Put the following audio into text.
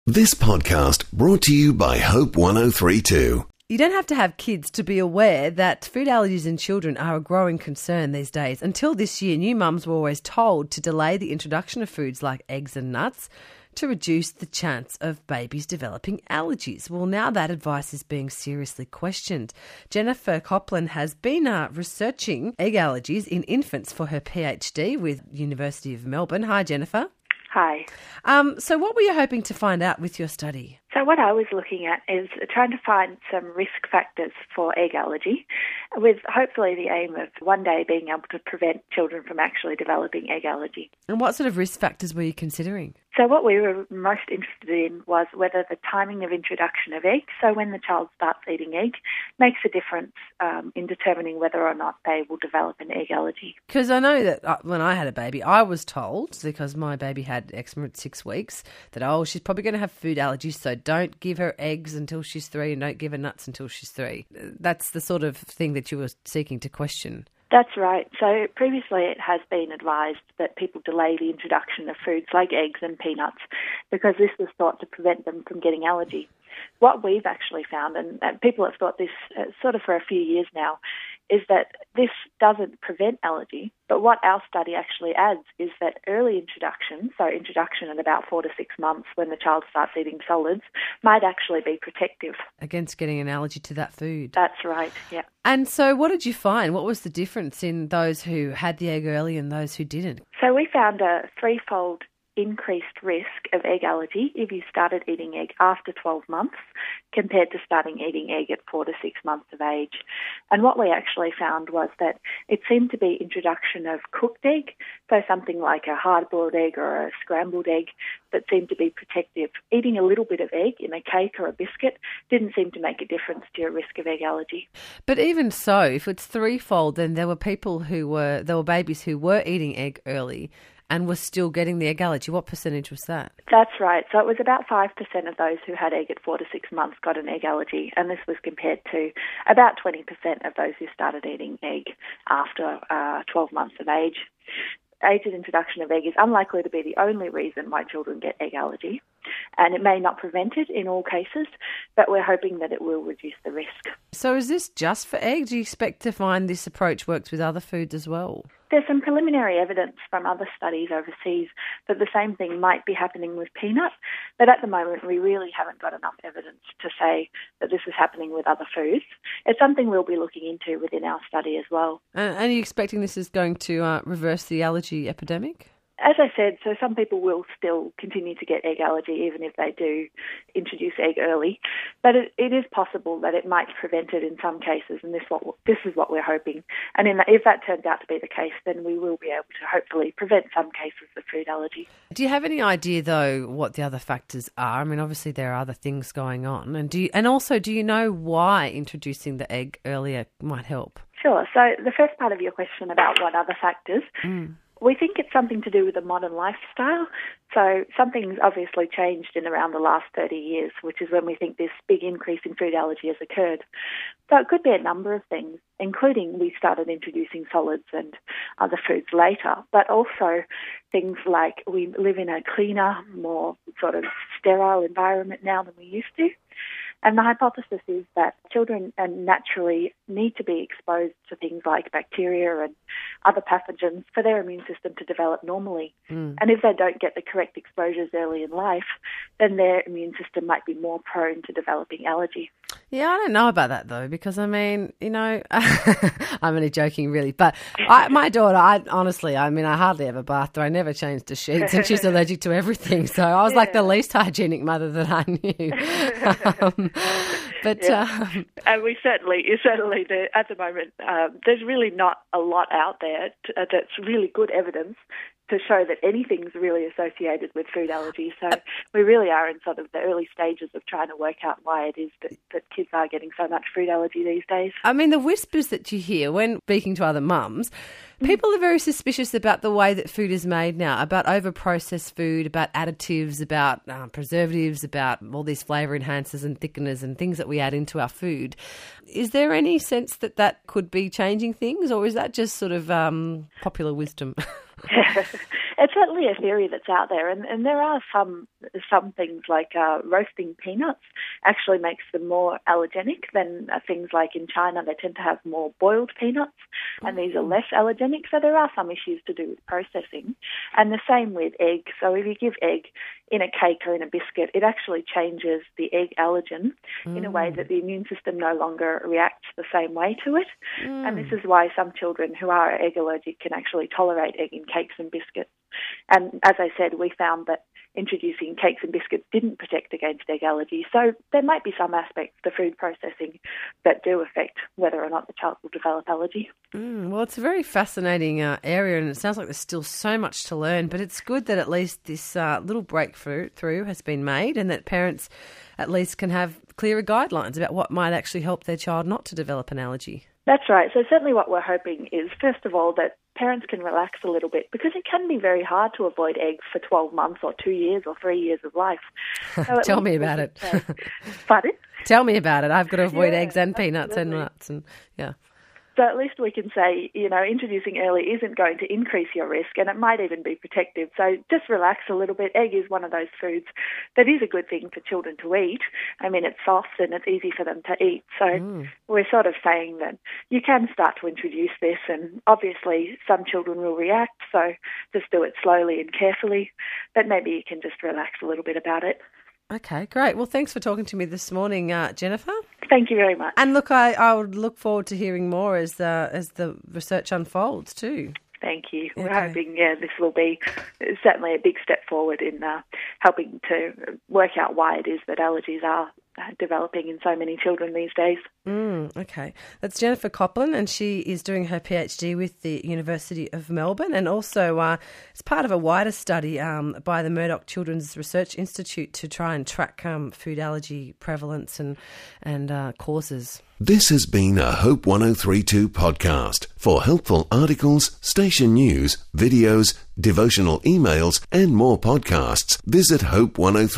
This podcast brought to you by Hope 1032. You don't have to have kids to be aware that food allergies in children are a growing concern these days. Until this year, new mums were always told to delay the introduction of foods like eggs and nuts to reduce the chance of babies developing allergies. Well, now that advice is being seriously questioned. Jennifer Copland has been researching egg allergies in infants for her PhD with University of Melbourne. Hi, Jennifer. Hi. So what were you hoping to find out with your study? So what I was looking at is trying to find some risk factors for egg allergy, with hopefully the aim of one day being able to prevent children from actually developing egg allergy. And what sort of risk factors were you considering? So what we were most interested in was whether the timing of introduction of egg, so when the child starts eating egg, makes a difference in determining whether or not they will develop an egg allergy. Because I know that when I had a baby, I was told, because my baby had eczema at 6 weeks, that, she's probably going to have food allergies, so don't give her eggs until she's 3 and don't give her nuts until she's 3. That's the sort of thing that you were seeking to question. That's right. So previously it has been advised that people delay the introduction of foods like eggs and peanuts because this was thought to prevent them from getting allergy. What we've actually found, and people have thought this sort of for a few years now, is that this doesn't prevent allergy, but what our study actually adds is that early introduction, so introduction at about 4 to 6 months when the child starts eating solids, might actually be protective. Against getting an allergy to that food. That's right, yeah. And so what did you find? What was the difference in those who had the egg early and those who didn't? So we found a threefold increased risk of egg allergy if you started eating egg after 12 months compared to starting eating egg at 4 to 6 months of age. And what we actually found was that it seemed to be introduction of cooked egg, so something like a hard-boiled egg or a scrambled egg that seemed to be protective. Eating a little bit of egg in a cake or a biscuit didn't seem to make a difference to your risk of egg allergy. But even so, if it's threefold, then there were babies who were eating egg early and was still getting the egg allergy. What percentage was that? That's right. So it was about 5% of those who had egg at 4 to 6 months got an egg allergy, and this was compared to about 20% of those who started eating egg after 12 months of age. Age of introduction of egg is unlikely to be the only reason why children get egg allergy, and it may not prevent it in all cases, but we're hoping that it will reduce the risk. So is this just for egg? Do you expect to find this approach works with other foods as well? There's some preliminary evidence from other studies overseas that the same thing might be happening with peanut, but at the moment we really haven't got enough evidence to say that this is happening with other foods. It's something we'll be looking into within our study as well. And are you expecting this is going to reverse the allergy epidemic? As I said, so some people will still continue to get egg allergy even if they do introduce egg early, but it is possible that it might prevent it in some cases, and this is what we're hoping. And if that turns out to be the case, then we will be able to hopefully prevent some cases of food allergy. Do you have any idea, though, what the other factors are? I mean, obviously there are other things going on, and do you know why introducing the egg earlier might help? Sure. So the first part of your question about what other factors... We think it's something to do with the modern lifestyle. So something's obviously changed in around the last 30 years, which is when we think this big increase in food allergy has occurred. So it could be a number of things, including we started introducing solids and other foods later, but also things like we live in a cleaner, more sort of sterile environment now than we used to. And the hypothesis is that children naturally need to be exposed to things like bacteria and other pathogens for their immune system to develop normally. And if they don't get the correct exposures early in life, then their immune system might be more prone to developing allergy. Yeah, I don't know about that, though, because, I mean, I'm only joking, really. But my daughter, I hardly ever bathed her. I never changed the sheets, and she's allergic to everything. So I was like the least hygienic mother that I knew. And we certainly do. At the moment, there's really not a lot out there that's really good evidence to show that anything's really associated with food allergy. So we really are in sort of the early stages of trying to work out why it is that kids are getting so much food allergy these days. I mean, the whispers that you hear when speaking to other mums, people are very suspicious about the way that food is made now, about over-processed food, about additives, about preservatives, about all these flavour enhancers and thickeners and things that we add into our food. Is there any sense that could be changing things, or is that just sort of popular wisdom? It's certainly a theory that's out there, and there are some things like roasting peanuts actually makes them more allergenic than things like in China. They tend to have more boiled peanuts, and these are less allergenic. So there are some issues to do with processing, and the same with egg. So if you give egg in a cake or in a biscuit, it actually changes the egg allergen in a way that the immune system no longer reacts the same way to it. And this is why some children who are egg allergic can actually tolerate egg in cakes and biscuits. And as I said, we found that introducing cakes and biscuits didn't protect against egg allergy. So there might be some aspects to food processing that do affect whether or not the child will develop allergy. Well, it's a very fascinating area, and it sounds like there's still so much to learn, but it's good that at least this little breakthrough has been made, and that parents at least can have clearer guidelines about what might actually help their child not to develop an allergy. That's right. So certainly what we're hoping is, first of all, that parents can relax a little bit, because it can be very hard to avoid eggs for 12 months or 2 years or 3 years of life. So Tell me about it. Pardon? Tell me about it. I've got to avoid eggs and peanuts and nuts and So at least we can say, introducing early isn't going to increase your risk, and it might even be protective. So just relax a little bit. Egg is one of those foods that is a good thing for children to eat. I mean, it's soft and it's easy for them to eat. So we're sort of saying that you can start to introduce this, and obviously some children will react, so just do it slowly and carefully. But maybe you can just relax a little bit about it. Okay, great. Well, thanks for talking to me this morning, Jennifer. Thank you very much. And look, I would look forward to hearing more as the research unfolds too. Thank you. Okay. We're hoping, this will be certainly a big step forward in helping to work out why it is that allergies are developing in so many children these days. Okay. That's Jennifer Coplin, and she is doing her PhD with the University of Melbourne, and also it's part of a wider study by the Murdoch Children's Research Institute to try and track food allergy prevalence and causes. This has been a Hope 1032 podcast. For helpful articles, station news, videos, devotional emails, and more podcasts, visit Hope 103.